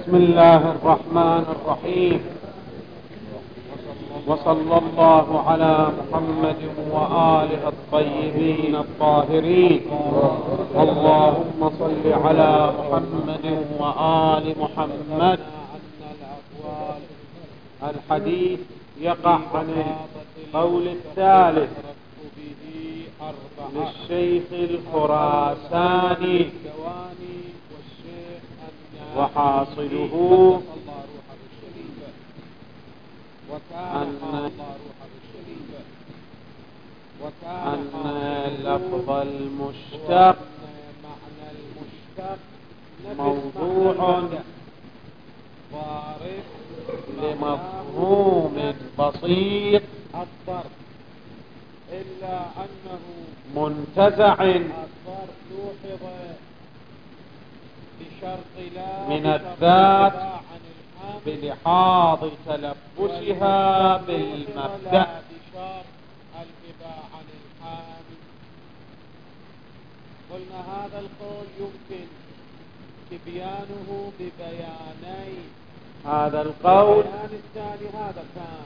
بسم الله الرحمن الرحيم، وصلى الله على محمد وآله الطيبين الطاهرين. اللهم صل على محمد وآل محمد. الحديث يقع عن القول الثالث للشيخ الخراساني، وحاصله أن لفظ المشتق موضوع لمفهوم بسيط إلا أنه منتزع من الذات بلحاظ تلبسها بالمبدأ. قلنا هذا القول يمكن تبيانه ببيانين. هذا القول البيان الثاني هذا كان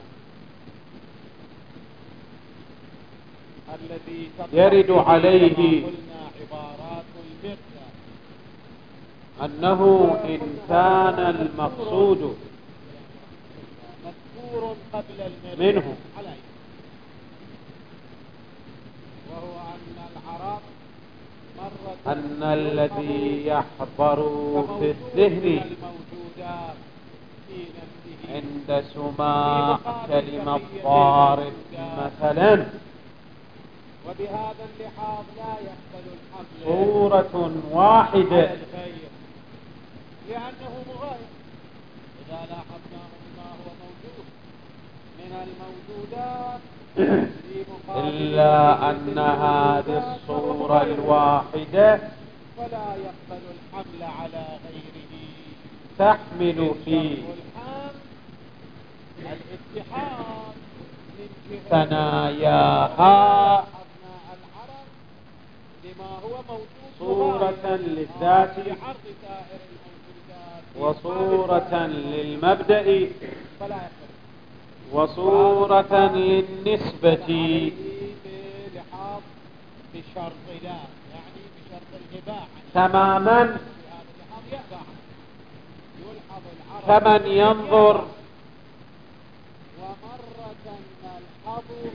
الذي يرد عليه قلنا عبارات المقدار، أنه إن كان المقصود مذكور قبل منه عليه، وهو أن العرب أن الذي يحضر في الذهن عند سماع كلمة ضارب مثلا وبهذا اللحاظ لا يقبل الحمل صورة واحدة، لأنه مغاير. إذا لاحظناه بما هو موجود من الموجودات إلا أن هذه الصورة الواحدة فلا يقبل الحمل على غيره، تحمل في الاتحاد من ثناياها العرب لما هو موجود صورة للذات في عرض سائر الموجودات وصورة للمبدأ فلا يقبل، وصورة للنسبة بلحاظ بشرط لا، يعني بشرط الإباحة تماما، كمن ينظر ومرة نلحظه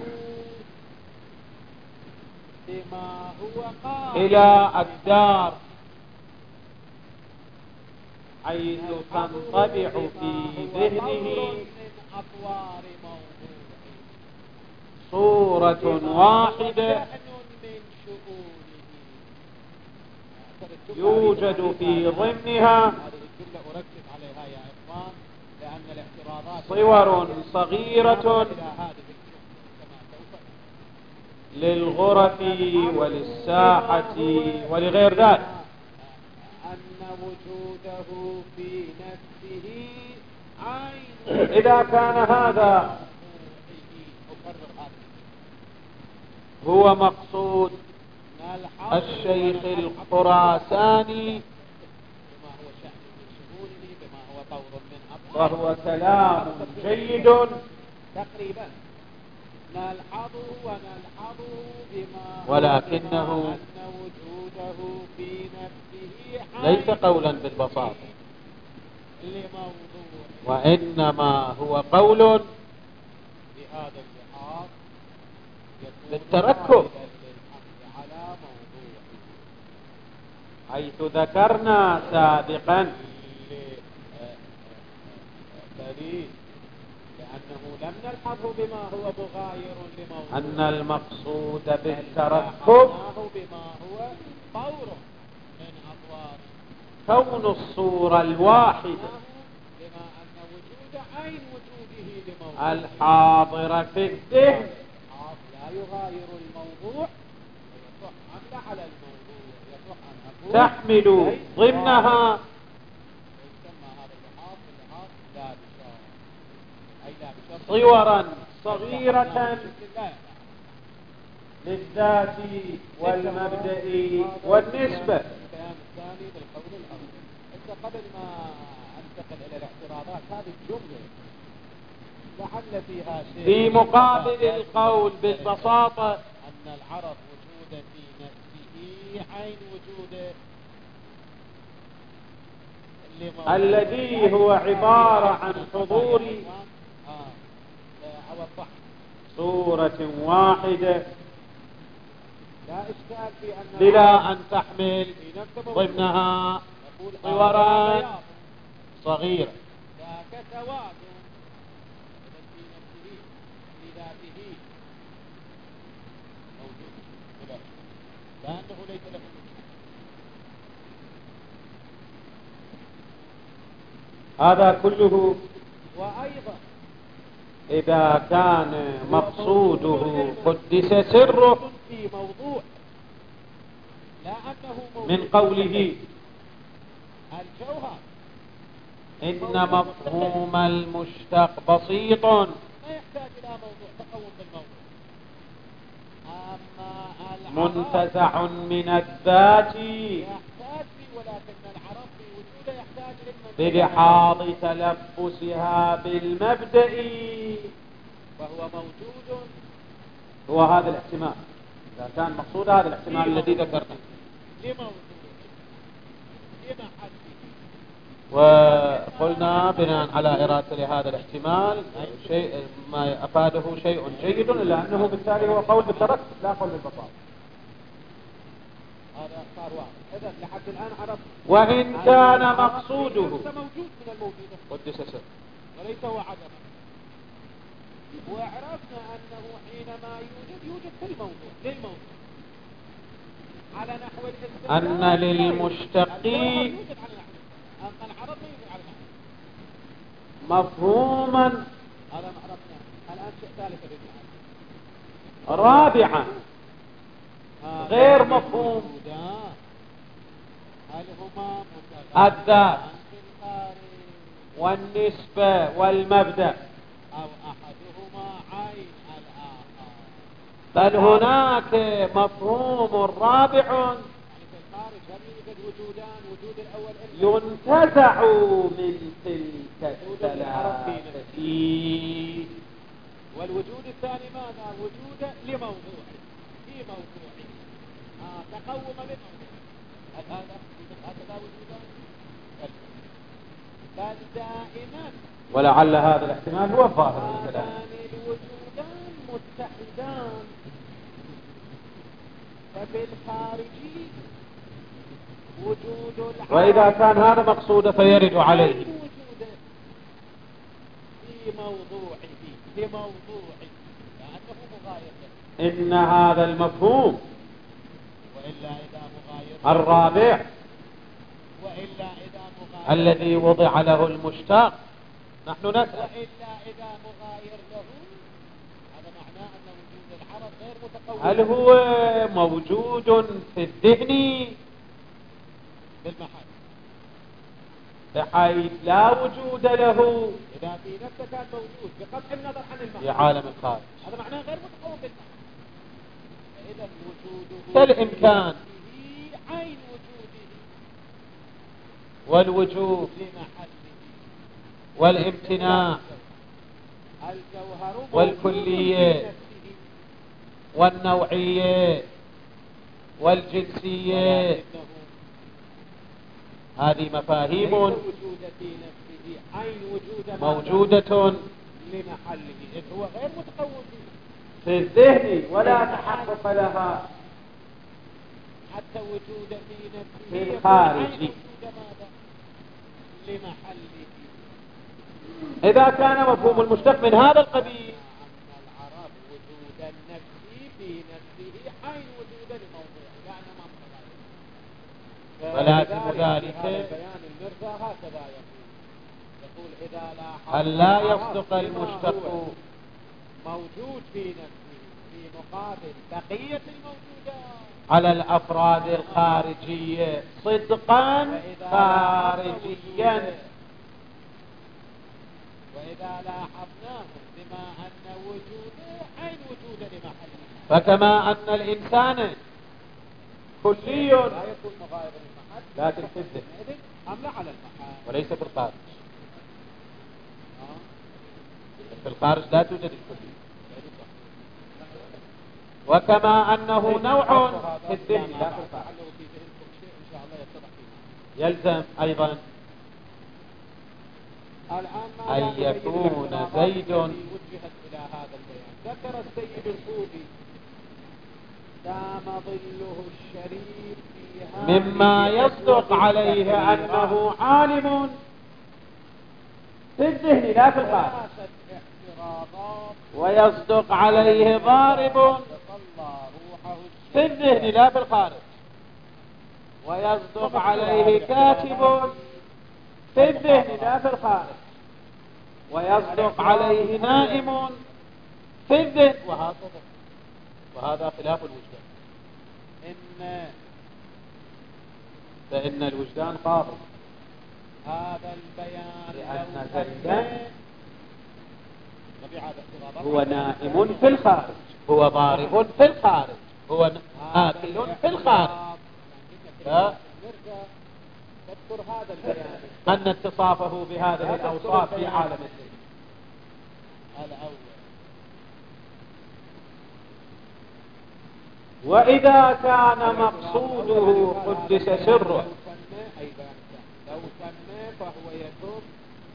بما هو قائم إلى الدار، حيث تنطبع في ذهنه صورة واحدة يوجد في ضمنها صور صغيرة للغرف وللساحة ولغير ذلك، أن وجوده في نفسه عين. إذا كان هذا هو مقصود الشيخ الخراساني فهو كلام جيد تقريبا نلحظه ونلحظه بما ولكنه أن وجوده في نفسه ليس قولا بالبساطة، وإنما هو قول بهذا اللحاظ بالتركب، حيث ذكرنا سابقا لأنه لم نلحظه بما هو مغاير لموضوع، أن المقصود بالتركب بما هو طور من أطوار كون الصورة الواحدة بما أن وجود عين وجوده لموضوع الحاضرة في الذهن لا يغاير الموضوع ويصح حمل على الموضوع، يصح أن تحمل ضمنها صورا صغيرة للذات والمبدأ والنسبة. البيان الثاني بالقول الأول. قبل ما ننتقل إلى الاعتراضات هذه الجملة لعل فيها شيء في مقابل القول بالبساطة أن العرض وجود في نفسه عين وجوده الذي هو عبارة عن حضور صورة واحدة لا إشكال في أن بلا أن تحمل ضمنها صوران صغيرة ذاك سواد في نفسه في ذاته موجود لأنه ليس له هذا كله وأيضا إذا كان مقصوده قدس سره في موضوع لا أنه موضوع من قوله الجوهر إن مفهوم المشتق بسيط ما يحتاج إلى موضوع تقوم بالموضوع. أما منتزع من الذات يحتاج فيه ولكن العرب في وجوده يحتاج بلحاظ تلبسها بالمبدأ وهو موجود. هو هذا الاحتمال إذا كان مقصود هذا الاحتمال الذي ذكرته لموجود لمحله. وقلنا بناء على إرادة هذا الاحتمال شيء ما أفاده شيء جيد إلا أنه بالتالي هو قول بالترك لا قول بالبساطة. هذا صار واضح. إذا لحد الآن عرفت وإن كان مقصوده موجود من الموجودة قدس سر وليس هو عدم. وعرفنا أنه حينما يوجد في الموضوع للموضوع على نحو الاستدلال أن للمشتق يوجد على نحو أما العرب لا يوجد على نحو مفهوما هذا ما عرفنا. الآن شيء ثالث رابعا غير مفهوم هل هما الذات والنسبة والمبدأ أو أحدهما عين الآخر. بل هناك مفهوم رابع في الخارج هل يوجد وجودان؟ وجود الأول ينتزع من تلك الثلاثة والوجود الثاني ماذا؟ وجود لموضوع في موضوع تقوم بالموضوع. هل هذا وجودان؟ بل دائما ولعل هذا الاحتمال هو الظاهر من الكلام. الوجودان متحدان. فبالخارجي وجود العالم وإذا كان هذا مقصودا فيرد عليه في موضوعه لموضوعه لأنه مغاير له. إن هذا المفهوم وإلا إذا مغاير الرابع وإلا إذا مغاير الذي وضع له المشتق نحن نسأل وإلا إذا مغاير له هذا معناه أن وجود العرض غير متقوم. هل هو موجود في الذهن بالمحل بحيث لا وجود له إذا في نفسه كان موجود بقطع النظر عن المحل في عالم الخارج؟ هذا معناه غير متقوم بالمحل. فإذا وجوده كالإمكان عين وجوده والوجوب لمحله والامتناع الجوهر والكلية والنوعية والجنسية. هذه مفاهيم موجودة لمحله إذ هو غير متقوم في الذهن ولا تحقق لها حتى وجود في نفسه في الخارج. لمحله. إذا كان مفهوم المشتق من هذا القبيل أن العرب وجود النفس في نفسه حين وجود الموضوع يعني ما ولكن ذلك بيان المرضى هكذا يقول إذا لاحظ أن لا يصدق المشتق موجود في نفسه في مقابل بقية الموجودات على الأفراد الخارجية صدقا خارجيا. وإذا لاحظناه بما أن وجوده عين وجود لمحله. فكما أن الإنسان كلي لا يكون مغاير المحل لكن في الذهن أم لا على المحل وليس في الخارج. في الخارج لا توجد الكلية. وكما أنه نوع في الذهن لا في الخارج، يلزم أيضا أن يكون زيد وجهت إلى هذا البيان. ذكر السيد الخوئي دام ظله الشريف في مما يصدق عليه أنه عالم في الذهن لا في الخارج، ويصدق عليه ضارب في الذهن لا في الخارج، ويصدق عليه كاتب في الذهن لا في الخارج، ويصدق عليه نائم في الذهن، وهذا خلاف الوجدان. فإن الوجدان خاطئ هذا البيان لأن زيدا هو نائم في الخارج، هو ضارب في الخارج، هو آكل في الخارج. تذكر هذا البيان أن اتصافه بهذه الأوصاف في عالم الذهن الأول. وإذا كان مقصوده قدس سره، لو سمى فهو يتم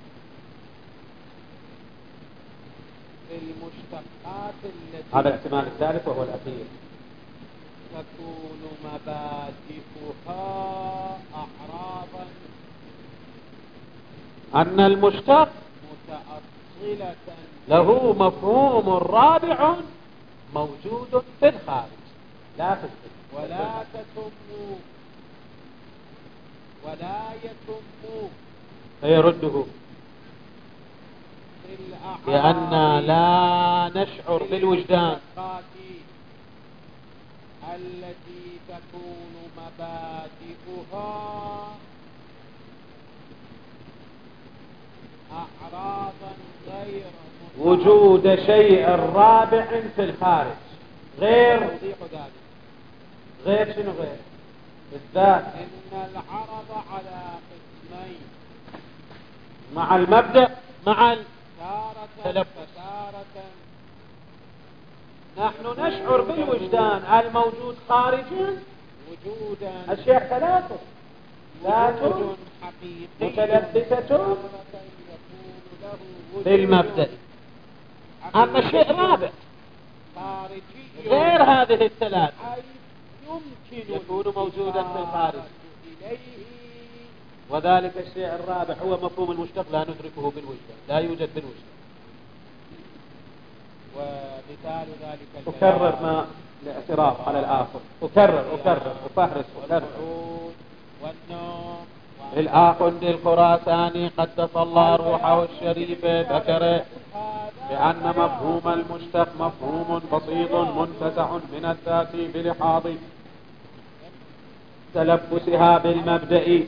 المشتقات التي هذا الاحتمال الثالث وهو الأخير، تكون مبادئها أعراضا أن المشتق متأصلة له مفهوم رابع موجود في الخارج لا في الذهن، ولا يتم فيرده لأن لا نشعر بالوجدان التي تكون مبادئها أعراضا غير وجود شيء رابع في الخارج غير شنو غير بالذات. إن العرض على قسمين مع المبدأ مع التلبس. نحن نشعر بالوجدان الموجود خارجا أشياء ثلاثة: ذات متلبسة بالمبدأ. أما الشيء رابع غير هذه الثلاثة يكون موجودا في الخارج، وذلك الشيء الرابع هو مفهوم المشتق لا ندركه بالوجدان، لا يوجد بالوجدان. ومثال ذلك أكرر ما الاعتراف على الآخر، أكرر أفهرس الآخ الخراساني قدس الله روحه الشريف ذكر بأن مفهوم المشتق مفهوم بسيط منتزع من الذات بلحاظ تلبسها بالمبدأ،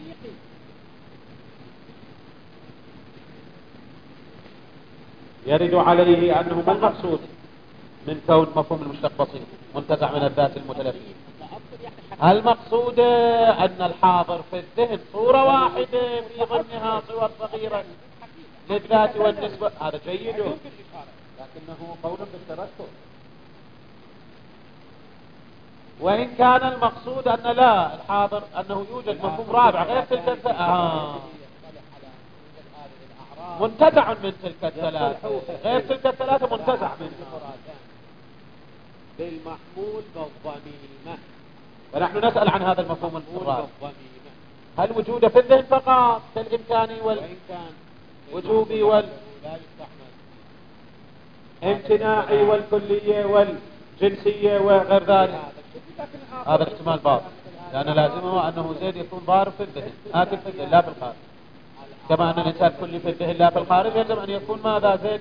يرد عليه أنه ما المقصود من كون مفهوم المشتق بسيط منتزع من الذات المتلبس. المقصود أن الحاضر في الذهن صورة واحدة في ضمنها صور صغيرة للذات والنسبة، هذا جيد، لكنه قول بالترتب. وإن كان المقصود أن لا الحاضر أنه يوجد مفهوم رابع غير تلك منتزع من تلك الثلاثة، غير تلك الثلاثة منتزع منها بالمحمول بالضميمة. فنحن نسأل عن هذا المفهوم الرابع، هل وجوده في الذهن فقط كالإمكاني والوجوبي والامتناعي والكلية والجنسية وغير ذلك؟ هذا الاحتمال باطل، لأن لازمه أنه زيد يكون ضارب في الذهن آكل في الذهن لا في الخارج، كما أن الإنسان كلي في الذهن لا في الخارج، يجب أن يكون ماذا زيد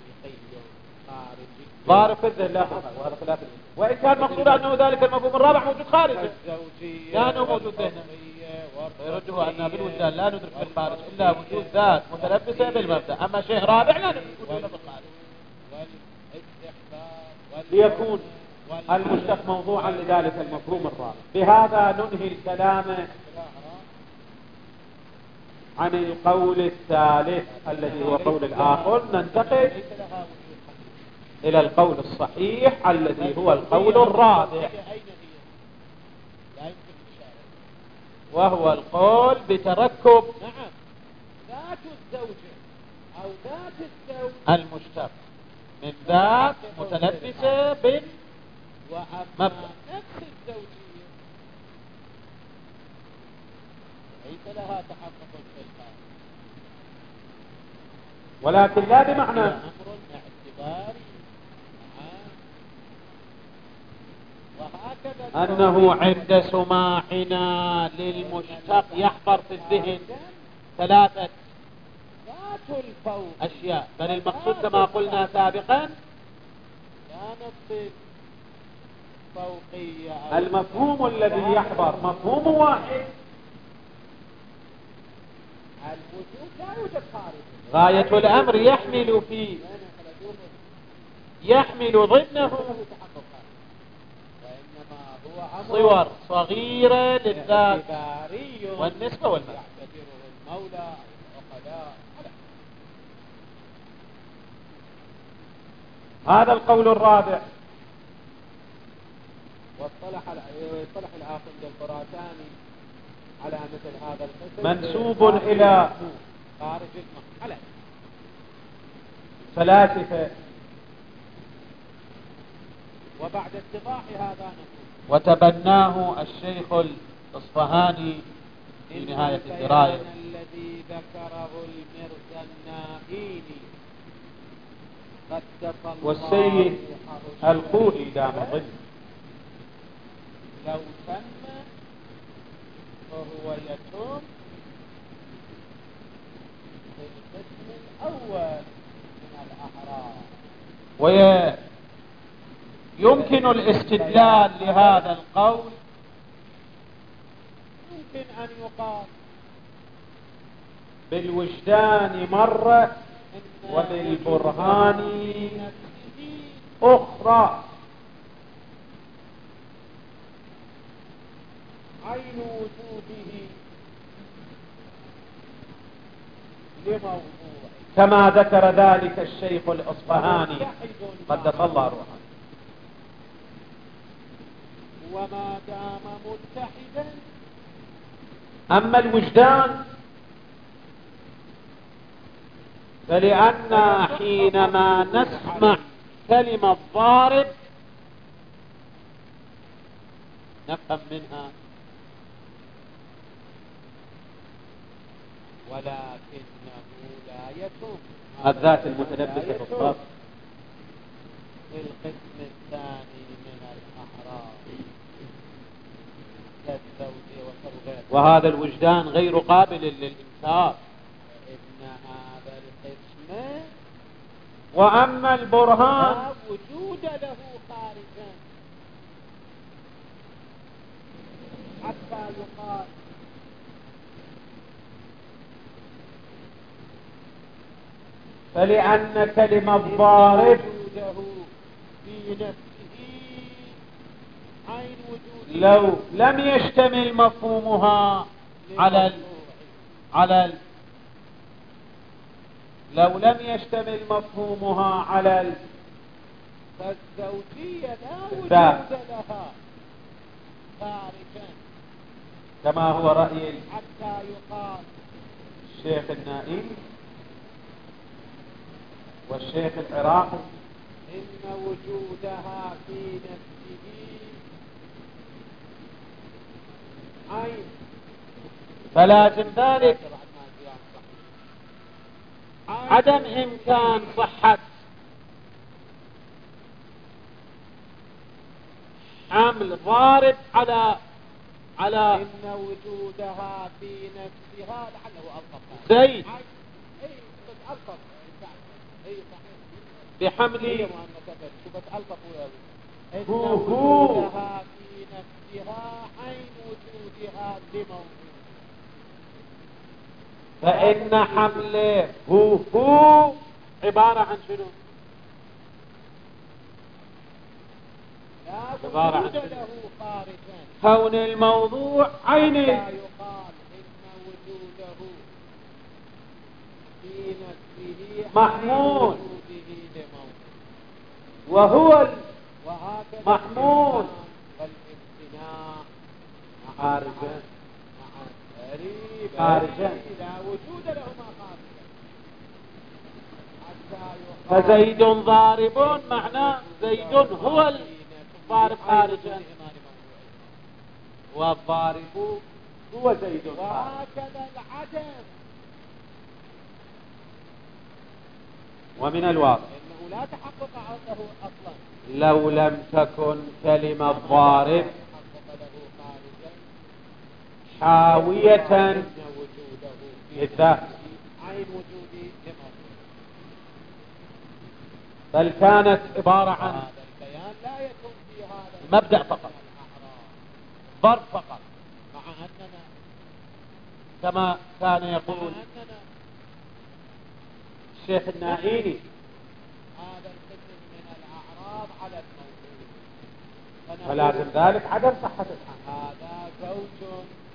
ضارب في الذهن لا في الخارج، وهذا خلاف. وإن كان مقصود أنه ذلك المفهوم الرابع موجود خارجا لأنه موجود ذهنا، فيرده أننا بالوجدان لا ندرك في الخارج إلا وجود ذات متلبسة بالمبدأ، أما شيء رابع لا ندرك وجوده في الخارج، ليكون المشتق موضوعا لذلك المفهوم الرابع. بهذا ننهي الكلام عن القول الثالث الذي هو قول الآخر ننتقل إلى القول الصحيح الذي هو القول الرابع، وهو القول بتركب ذات الزوجة أو ذات الزوج المشتق من ذات متلبسة وأما نفس الزوجية ليس لها تحقق في الحال، ولكن لا بمعنى أمر اعتباري. وهكذا أنه عند سماعنا للمشتق يحضر في الذهن ثلاثة ذات الفوق أشياء، بل المقصود كما قلنا سابقا كانت فوقية. المفهوم الذي يحضر مفهوم واحد، الوجود لا يوجد خارج. غاية الأمر يحمل ضمنه صور صغيرة للذات والنسبة والمعنى. هذا القول الرابع. واصطلح الآخر الخراساني على مثل هذا القسم منسوب إلى خارج المحل فلاسفة، وبعد اتضاح هذا نقول وتبناه الشيخ الإصفهاني في نهاية الدراية الذي ذكره المرزا النائيني قدس الله والسيد الخوئي دام ظل لو تم فهو يتم في القسم الأول من الأحرار، ويمكن الاستدلال لهذا القول يمكن أن يقال بالوجدان مرة وبالبرهان أخرى. عين وجوده لموضوع كما ذكر ذلك الشيخ الإصفهاني قدس الله روحه. وما دام متحدا، أما الوجدان فلأن حينما نسمع كلمة ضارب نفهم منها ولكنه لا يتم الذات المتلبسة بالضبط في القسم الثاني من الأحرار كالزوج وكالغير، وهذا الوجدان غير قابل للإنكار. إن هذا القسم وأما البرهان لا وجود له خارجا حتى يقال فلأن كلمة ضارب وجوده في نفسه عين وجوده لو لم يشتمل مفهومها لو لم يشتمل مفهومها على فالزوجية لا وجود ذات لها خارجا كما هو رأي حتى يقال الشيخ النائي والشيخ العراقي إن وجودها في نفسه عين. فلازم ذلك عدم إمكان صحة حمل ضارب على إن وجودها في نفسها لعله ألطف زيد أي ألطف أي صحيح بحمل إن وجودها في نفسها عين وجودها لموجود، فإن حمله هو عبارة عن شنو؟ لا عبارة عن وجود له خارجا كون الموضوع عيني. لا يقال إن وجوده في نفسه محمول لموضوع، وهو وهكذا محمول والامتناع خارجا خارجا لا وجود لهما خارجا. فزيد ضارب معناه زيد هو الضارب خارجا، والضارب هو زيد خارجا. وهكذا العدم، ومن الواضح انه لا تحقق له اصلا لو لم تكن كلمة ضارب حاوية للذات عين وجودي لموضوع، بل كانت عبارة عن هذا البيان لا يكون في هذا مبدأ فقط، ضرب فقط، مع اننا كما كان يقول الشيخ النائيني هذا القسم من الاعراض على الموضوع، ولازم ذلك عدم صحة الحمل. هذا زوج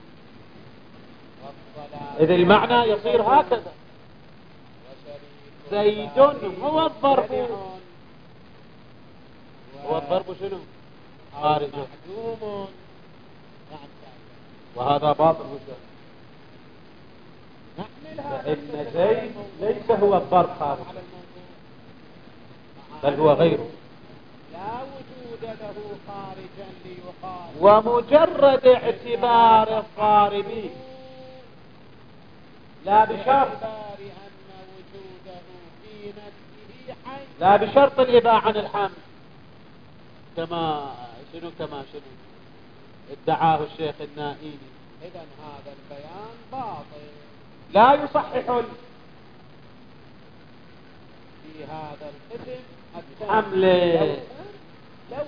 والصلاة إذ المعنى يصير هكذا، زيد هو الضرب، هو الضرب شنو؟ خارج معدوم، وهذا باطل وجه، نحمل هذا فإن زيد ليس هو الضرب خارج بل هو غيره، لا وجود له خارجا ليقال، ومجرد اعتبار الضارب لا بشرط أن وجوده في نفسه حي، لا بشرط الإباء عن الحمل، كما شنو ادعاه الشيخ النائيني. إذن هذا البيان باطل، لا يصحح في هذا القسم حمل لو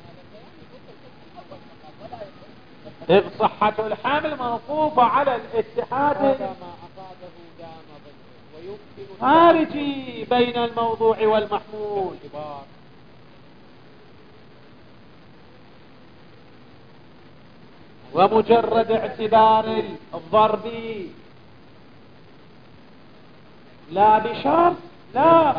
إذ صحة الحمل موقوفة على الاتحاد هذا ما أفاده دام ظله، ويمكن خارجي بين الموضوع والمحمول، ومجرد اعتبار الضرب لا بشرط لا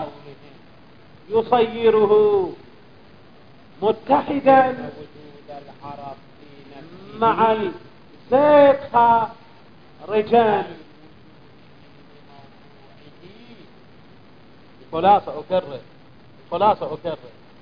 يصيره متحدا وجود العرب في نفسه مع الزيت رجال. خلاصة أكرر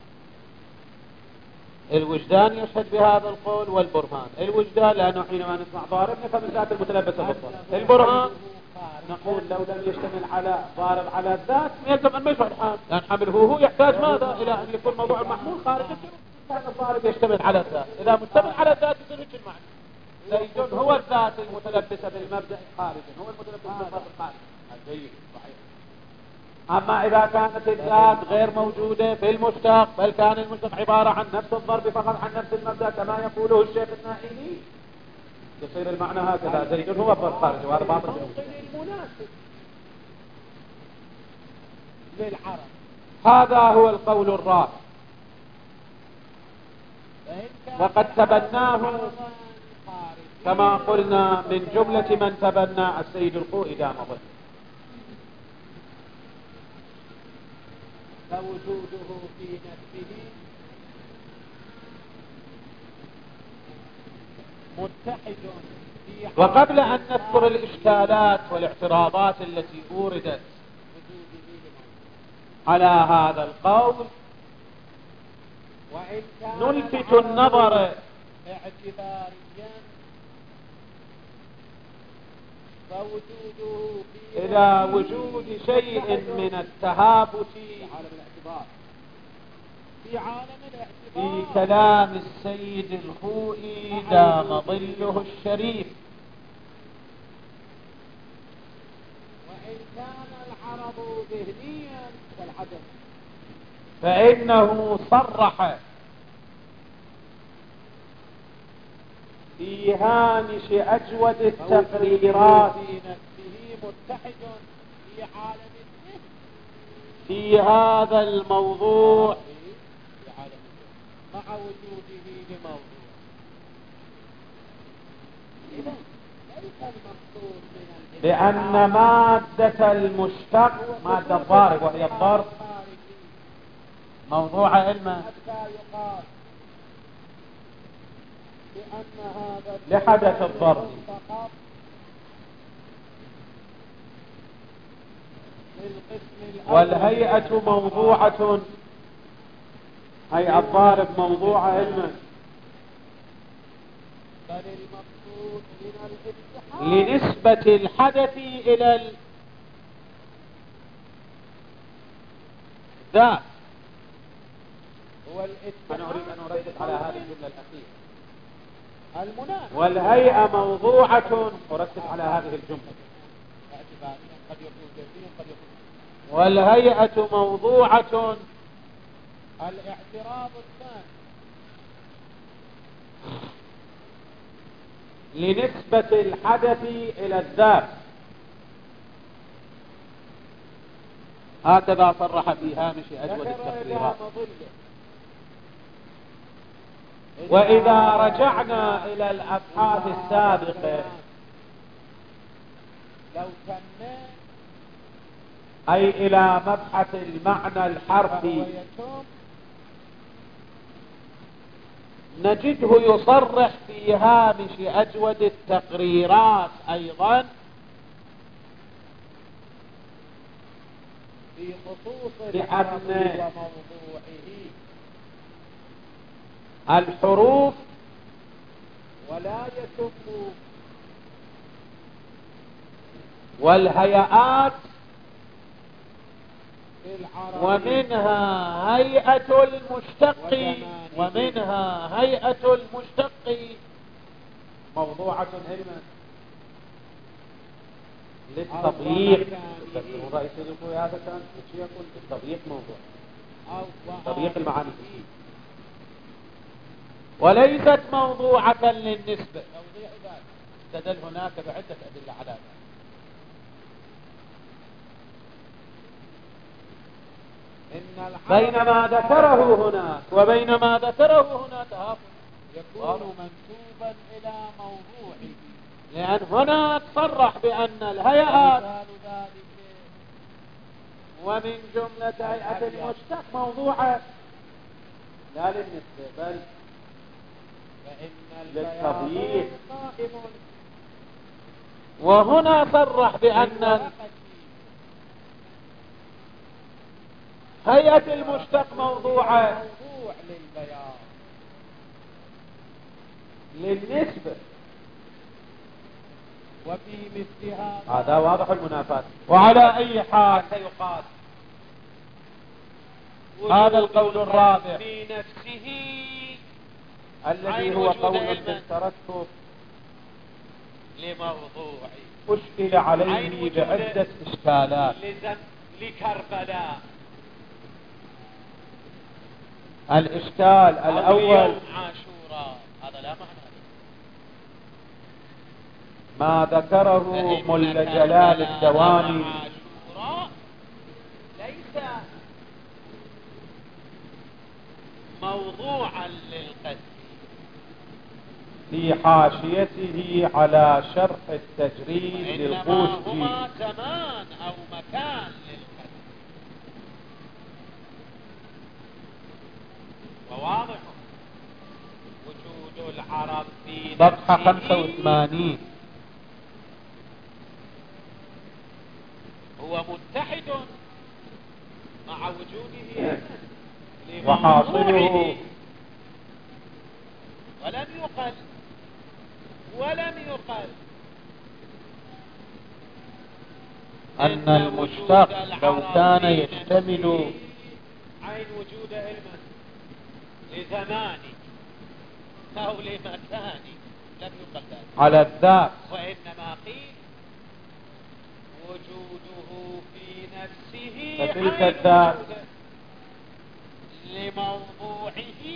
الوجدان يشهد بهذا القول والبرهان. الوجدان لأنه حينما نسمع ضارب نفهم الذات المتلبسة بالضرب. البرهان نقول لو لم يشتمل على ضارب على الذات يلزم أن ما يشهد حال، لأن حمله هو يحتاج ماذا إلى أن يكون موضوع المحمول خارج الشروط، لأن الضارب يشتمل على الذات، إذا مشتمل على الذات يصير هيك المعنى. زيد هو الذات المتلبسة بالمبدأ خارجا، هو المتلبس بالضرب الخارجي. جيد صحيح. أما إذا كانت الذات غير موجودة في المشتق، بل كان المشتق عبارة عن نفس الضرب فقط عن نفس المبدأ كما يقوله الشيخ النائيني، يصير المعنى هكذا، زيد هو الضرب خارجي، وهذا باطل المناسب للعرب. هذا هو القول الرابع، وقد تبناه كما قلنا من جملة من تبنى السيد الخوئي دام ظله، فوجوده في نفسه متحد في وقبل أن نذكر الإشكالات والاعتراضات التي أوردت على هذا القول وإن كان نلفت النظر اعتباريا فوجوده في إلى وجود شيء من التهافت في عالم في الاعتبار كلام السيد الخوئي دام ظله الشريف. وإن كان العرب ذهنيا كالعدم، فإنه صرح في هامش أجود التقريرات في نفسه متحد في عالم الذهن في هذا الموضوع في عالم الذهن مع وجوده لموضوع. إذن لأن مادة المشتق مادة الضارب وهي الضرب موضوع علما لحدث الضرب، والهيئة موضوعة، هيئة الضارب موضوعة علما لنسبة الحدث إلى الذات. أنا أريد أن أركز على هذه الجملة الأخيرة. والهيئة موضوعة، أركز على هذه الجملة. والهيئة موضوعة، الاعتراض الثاني لنسبة الحدث إلى الذات. هكذا صرح في هامش أجود التقريرات. وإذا رجعنا إلى الأبحاث السابقة لو كنا أي إلى مبحث المعنى الحرفي نجده يصرح في هامش أجود التقريرات أيضا في خصوص بأن وموضوعه الحروف ولا يتم والهيئات ومنها هيئة المشتق موضوعة علما للتضييق. رئيس الدكتور هذا كان يقول التضييق موضوع تضييق المعاني وليست موضوعة للنسبة. استدل هناك بعدة أدلة على ذلك. بينما ذكره هناك وبينما ذكره هنا تهافت يكون منسوبا إلى موضوعه، لأن هنا صرح بأن الهيئات ومن جملة هيئة المشتق موضوعة لا للنسبة بل للتضييق. وهنا صرح بأن هيئة المشتق موضوعة للنسبة. وفي مثل هذا واضح المنافاة. وعلى أي حال سيقال هذا القول الرابع في نفسه الذي هو قول بالترتب لموضوع أشكل عليه بعدة إشكالات. لكربلاء الإشكال الأول عاشوراء، هذا لا معنى ما ذكره ملا جلال الدواني ليس موضوعا للقتل في حاشيته على شرح التجريد للقوشجي، هما زمان أو مكان للقتل. وواضح وجود العرب في صفحة 85 هو متحد مع وجوده وحاصله ولم يقل أن المشتق لو كان يشتمل عين وجود علما لزماني أو لمكاني لم يقل ذلك على الذات، وإنما قيل وجوده في نفسه فتلك الذات لموضوعه،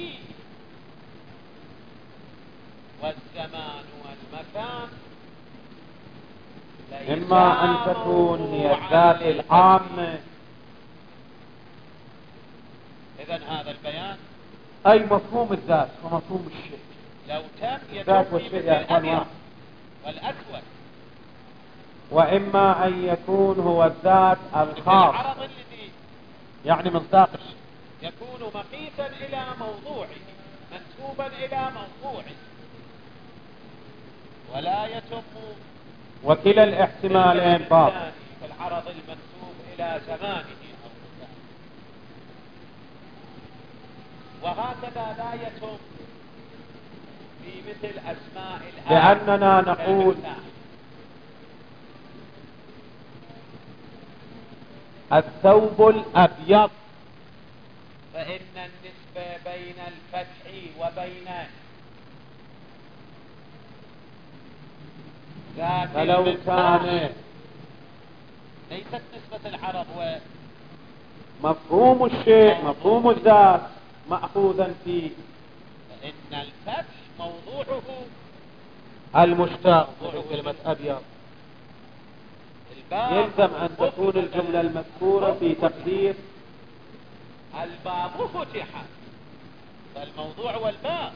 والزمان والمكان إما أن تكون هي الذات العامة. إذن هذا البيان أي مفهوم الذات ومفهوم الشيء. لو تم الذات والشيء يا أخوان واحد. والأسود وإما أن يكون هو الذات الخاص، العرض الذي يعني مصداق الشيء يكون مقيسا إلى موضوعه، منسوبا إلى موضوعه، ولا يتم وكلا الاحتمالين باطل. في العرض المنسوب إلى زمانه أو مكانه، وهكذا لا يتم في مثل أسماء الآن، لأننا نقول الثوب الأبيض، فإن النسبة بين الفتح وبين ذات فلو المفتاح كان ليست نسبة العرض مفهوم الشيء مفهوم الذات مأخوذا فيه، فإن الفتح موضوعه المشتق من كلمة أبيض، الباب، يلزم أن تكون الجملة المذكورة في تقدير الباب فتح، فالموضوع والباب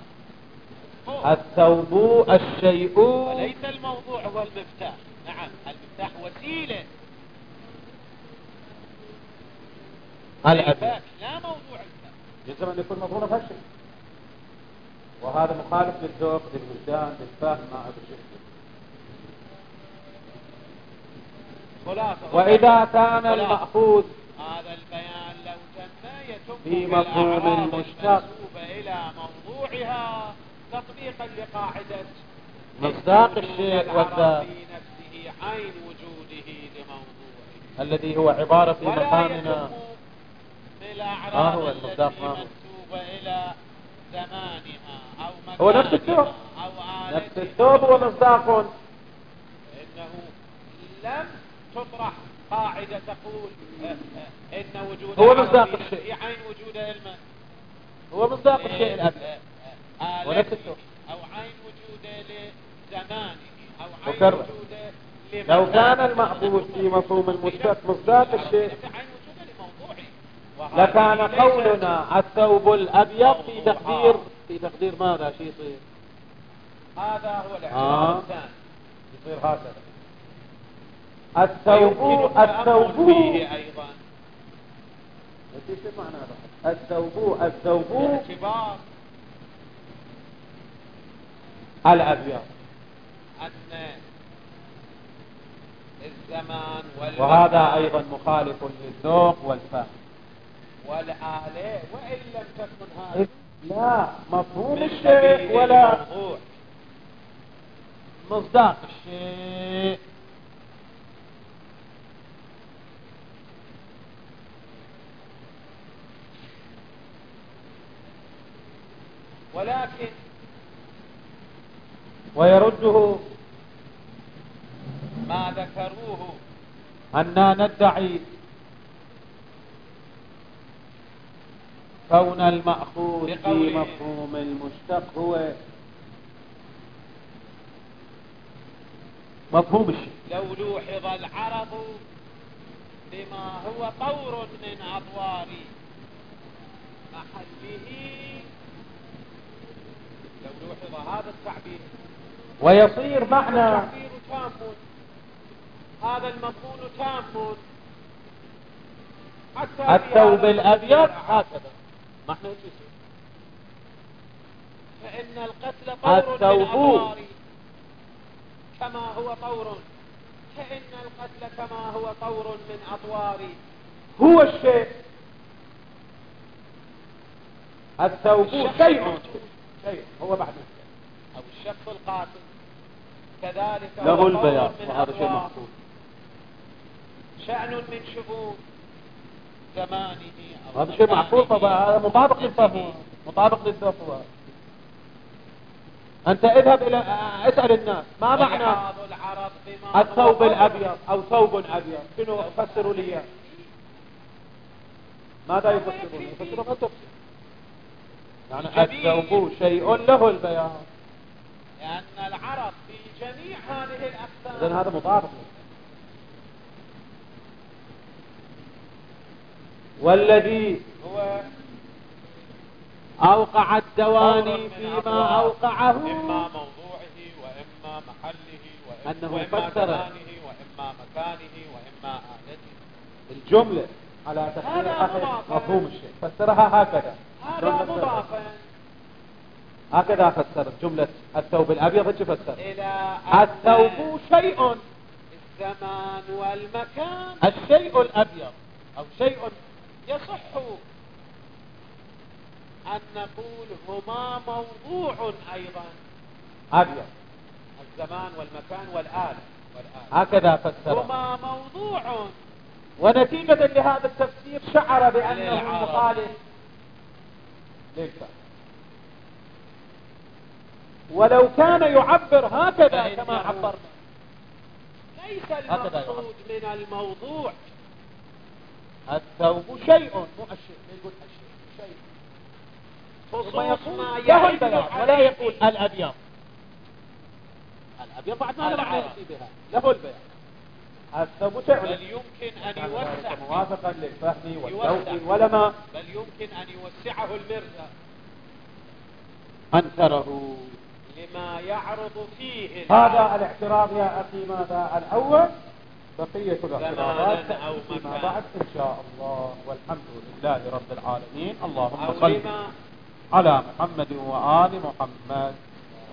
الثوب الشيء وليس الموضوع هو المفتاح. نعم، المفتاح وسيلة الأبيض، لا موضوع الفتح. يلزم أن يكون مضمون فشل، وهذا مخالف للذوق للوجدان للفهم ما أدري. وإذا كان المأخوذ هذا البيان لو تم يتم في مفهوم المشتق إلى موضوعها تطبيقا لقاعدة مصداق الشيء والذات في نفسه عين وجوده لموضوعه، الذي هو عبارة في مقامنا بالأعراض هو المصداق منسوبة إلى زمانها أو مكانها هو نفس الثوب، أو نفس الثوب هو مصداق. إنه لم تطرح قاعدة تقول إن وجود هو مصداق الشيء، في عين وجود علمه، هو مصداق الشيء الأبيض ونفس الثوب، أو عين وجوده لزمانه، أو عين وكرر. وجوده لو كان المأخوذ في مفهوم المشتق مصداق الشيء لكان قولنا الثوب الأبيض في تقدير ماذا شيء يصير؟ هذا هو الاعتبار الثاني، يصير هكذا الثوب فيه أيضا ايش معنى الثوب اعتبار الأبيض، أن الزمان وهذا أيضا مخالف للذوق والفهم والآلة، وإن لم تكن هذا لا مفهوم الشيء ولا مصداق الشيء. ولكن ويرده ما ذكروه أننا ندعي كون المأخوذ في مفهوم المشتق هو مفهوم الشيء. لو لوحظ العرض بما هو طور من أطوار محله، لو لوحظ هذا التعبير ويصير معنى التعبير تام، هذا المفهوم تام حتى الثوب الأبيض هكذا ما احنا يصير، فإن القتل طور من أطوار كما هو طور، فإن القتل كما هو طور من أطوار هو الشيء. الثوب شيء هو بعد أو الشخص القاتل كذلك له البيان، وهذا شيء مقصود، شأن من شؤون زمانه أو هذا شيء محفوظ طبعا، هذا مطابق للفهم مطابق للذوق. أنت اذهب إلى اسأل الناس ما معنى الثوب الأبيض أو ثوب أبيض، شنو فسروا لي؟ ماذا يفسرون؟ يفسرون ما تفسر، يعني الثوب شيء له البيان، لأن العرب في جميع هذه الأقسام إذن هذا مطابق. والذي هو أوقع الدواني فيما أوقعه إما موضوعه وإما محله وإما أنه فسر زمانه وإما مكانه وإما آلته. الجملة على تفسير هذا مفهوم الشيء فسرها هكذا. هذا مضافا هكذا فسر جملة الثوب الأبيض. ايش فسر؟ إلى الثوب شيء، الزمان والمكان الشيء الأبيض أو شيء يصح أن نقول هما موضوع أيضا، أبيض، الزمان والمكان والآلة هكذا فسر. هما موضوع. ونتيجة لهذا التفسير شعر بأنه للعرب. مخالف للفهم، ولو كان يعبر هكذا كما عبرنا. ليس المقصود من الموضوع الثوب شيء، مو الشيء، يقول الشيء شيء، خصوص يقول ما له يدل البياض ولا عليه يقول الأبيض. الأبيض بعد ما نحن نأتي بها، له البياض. الثوب شيء، بل يمكن أن يوسع موافقا للفهم والذوق والما، بل يمكن أن يوسعه المرزا أنكره. لما يعرض فيه هذا الاعتراض يا أخي ماذا الأول، بقية الاعتراضات زمانا أو فيما مكانا. بعد إن شاء الله. والحمد لله رب العالمين. اللهم أو صل لما على محمد وآل محمد.